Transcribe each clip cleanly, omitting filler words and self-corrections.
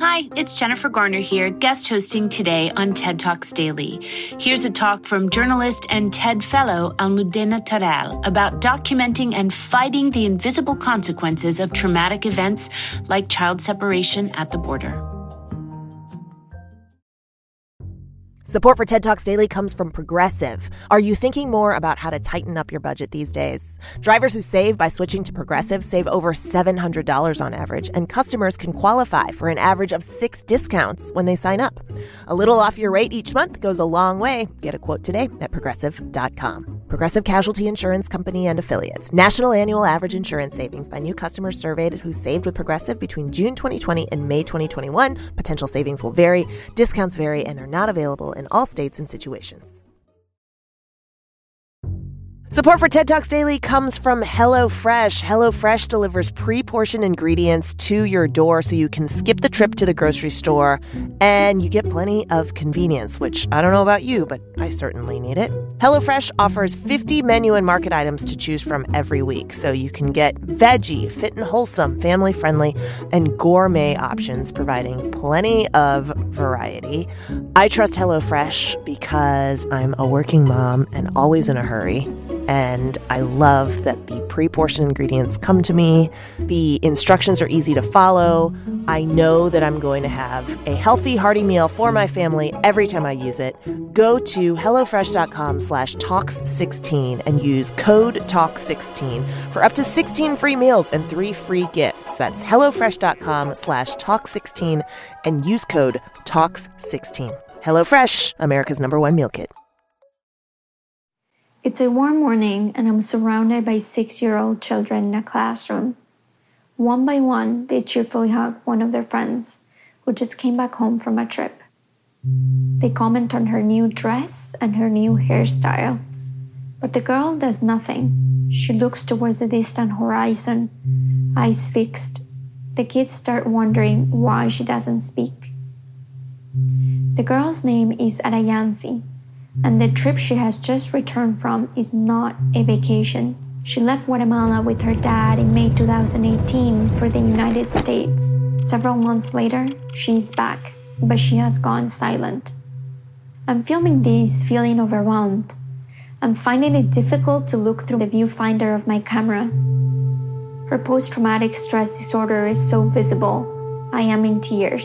Hi, it's Jennifer Garner here, guest hosting today on TED Talks Daily. Here's a talk from journalist and TED fellow Almudena Terrell about documenting and fighting the invisible consequences of traumatic events like child separation at the border. Support for TED Talks Daily comes from Progressive. Are you thinking more about how to tighten up your budget these days? Drivers who save by switching to Progressive save over $700 on average, and customers can qualify for an average of 6 discounts when they sign up. A little off your rate each month goes a long way. Get a quote today at Progressive.com. Progressive Casualty Insurance Company and Affiliates. National annual average insurance savings by new customers surveyed who saved with Progressive between June 2020 and May 2021. Potential savings will vary. Discounts vary and are not available in all states and situations. Support for TED Talks Daily comes from HelloFresh. HelloFresh delivers pre-portioned ingredients to your door so you can skip the trip to the grocery store, and you get plenty of convenience, which I don't know about you, but I certainly need it. HelloFresh offers 50 menu and market items to choose from every week, so you can get veggie, fit and wholesome, family-friendly, and gourmet options, providing plenty of variety. I trust HelloFresh because I'm a working mom and always in a hurry. And I love that the pre-portioned ingredients come to me. The instructions are easy to follow. I know that I'm going to have a healthy, hearty meal for my family every time I use it. Go to HelloFresh.com/Talks16 and use code Talks16 for up to 16 free meals and 3 free gifts. That's HelloFresh.com/Talks16 and use code Talks16. HelloFresh, America's #1 meal kit. It's a warm morning and I'm surrounded by 6-year-old children in a classroom. One by one, they cheerfully hug one of their friends who just came back home from a trip. They comment on her new dress and her new hairstyle. But the girl does nothing. She looks towards the distant horizon, eyes fixed. The kids start wondering why she doesn't speak. The girl's name is Arayansi, and the trip she has just returned from is not a vacation. She left Guatemala with her dad in May 2018 for the United States. Several months later, she's back, but she has gone silent. I'm filming this feeling overwhelmed. I'm finding it difficult to look through the viewfinder of my camera. Her post-traumatic stress disorder is so visible. I am in tears.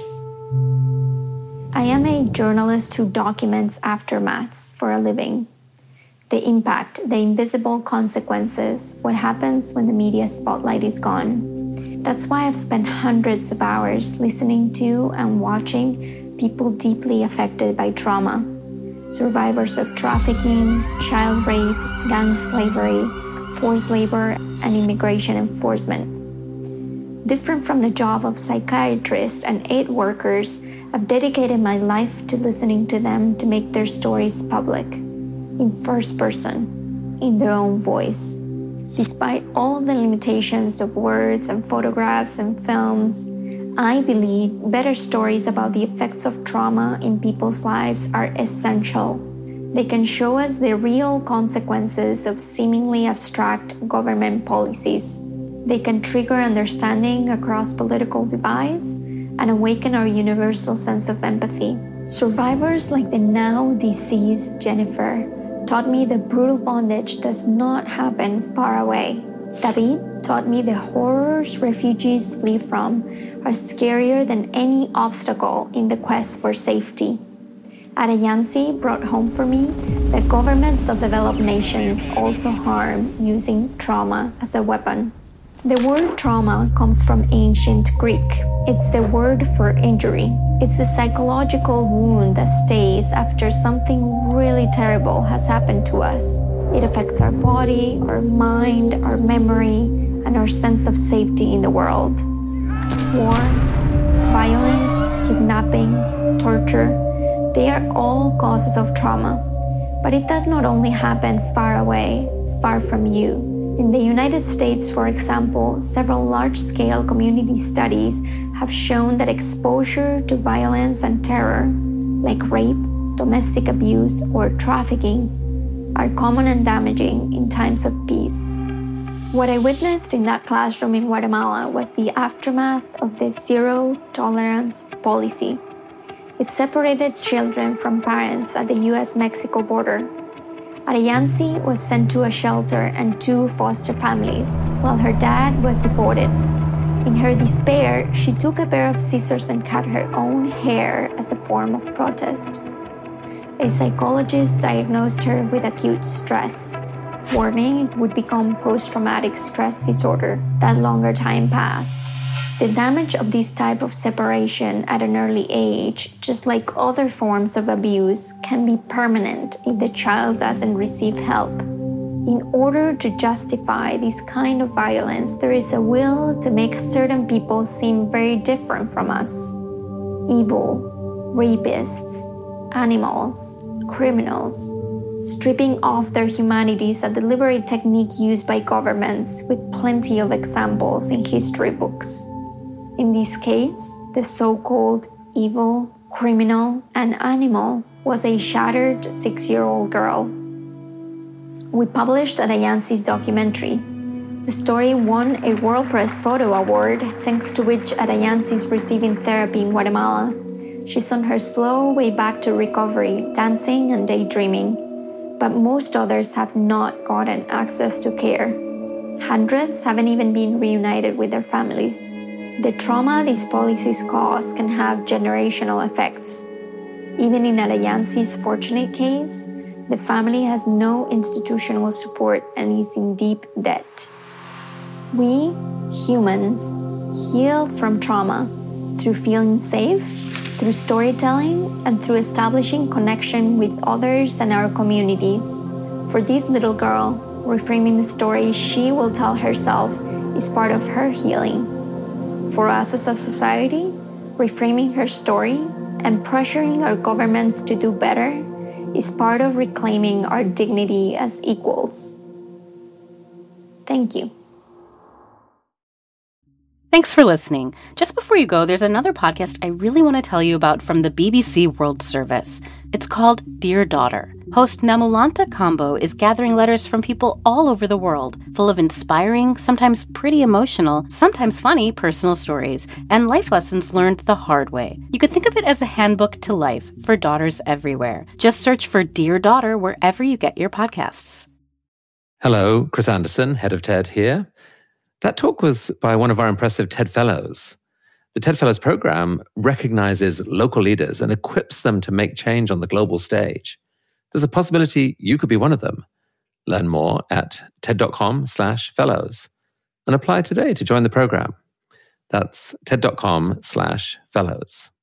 I am a journalist who documents aftermaths for a living. The impact, the invisible consequences, what happens when the media spotlight is gone. That's why I've spent hundreds of hours listening to and watching people deeply affected by trauma. Survivors of trafficking, child rape, gang slavery, forced labor, and immigration enforcement. Different from the job of psychiatrists and aid workers, I've dedicated my life to listening to them to make their stories public, in first person, in their own voice. Despite all of the limitations of words and photographs and films, I believe better stories about the effects of trauma in people's lives are essential. They can show us the real consequences of seemingly abstract government policies. They can trigger understanding across political divides and awaken our universal sense of empathy. Survivors like the now deceased Jennifer taught me that brutal bondage does not happen far away. David taught me the horrors refugees flee from are scarier than any obstacle in the quest for safety. Arayansi brought home for me that governments of developed nations also harm using trauma as a weapon. The word trauma comes from ancient Greek. It's the word for injury. It's the psychological wound that stays after something really terrible has happened to us. It affects our body, our mind, our memory, and our sense of safety in the world. War, violence, kidnapping, torture, they are all causes of trauma. But it does not only happen far away, far from you. In the United States, for example, several large-scale community studies have shown that exposure to violence and terror, like rape, domestic abuse, or trafficking, are common and damaging in times of peace. What I witnessed in that classroom in Guatemala was the aftermath of the zero-tolerance policy. It separated children from parents at the U.S.-Mexico border. Arayansi was sent to a shelter and 2 foster families, while her dad was deported. In her despair, she took a pair of scissors and cut her own hair as a form of protest. A psychologist diagnosed her with acute stress, warning it would become post-traumatic stress disorder that longer time passed. The damage of this type of separation at an early age, just like other forms of abuse, can be permanent if the child doesn't receive help. In order to justify this kind of violence, there is a will to make certain people seem very different from us. Evil, rapists, animals, criminals, stripping off their humanity is a deliberate technique used by governments with plenty of examples in history books. In this case, the so-called evil, criminal, and animal was a shattered 6-year-old girl. We published Arayansi's documentary. The story won a World Press Photo Award, thanks to which Arayansi is receiving therapy in Guatemala. She's on her slow way back to recovery, dancing and daydreaming. But most others have not gotten access to care. Hundreds haven't even been reunited with their families. The trauma these policies cause can have generational effects. Even in Arayansi's fortunate case, the family has no institutional support and is in deep debt. We, humans, heal from trauma through feeling safe, through storytelling, and through establishing connection with others and our communities. For this little girl, reframing the story she will tell herself is part of her healing. For us as a society, reframing her story and pressuring our governments to do better is part of reclaiming our dignity as equals. Thank you. Thanks for listening. Just before you go, there's another podcast I really want to tell you about from the BBC World Service. It's called Dear Daughter. Host Namulanta Kambo is gathering letters from people all over the world, full of inspiring, sometimes pretty emotional, sometimes funny personal stories, and life lessons learned the hard way. You could think of it as a handbook to life for daughters everywhere. Just search for Dear Daughter wherever you get your podcasts. Hello, Chris Anderson, head of TED here. That talk was by one of our impressive TED Fellows. The TED Fellows program recognizes local leaders and equips them to make change on the global stage. There's a possibility you could be one of them. Learn more at ted.com/fellows and apply today to join the program. That's ted.com/fellows.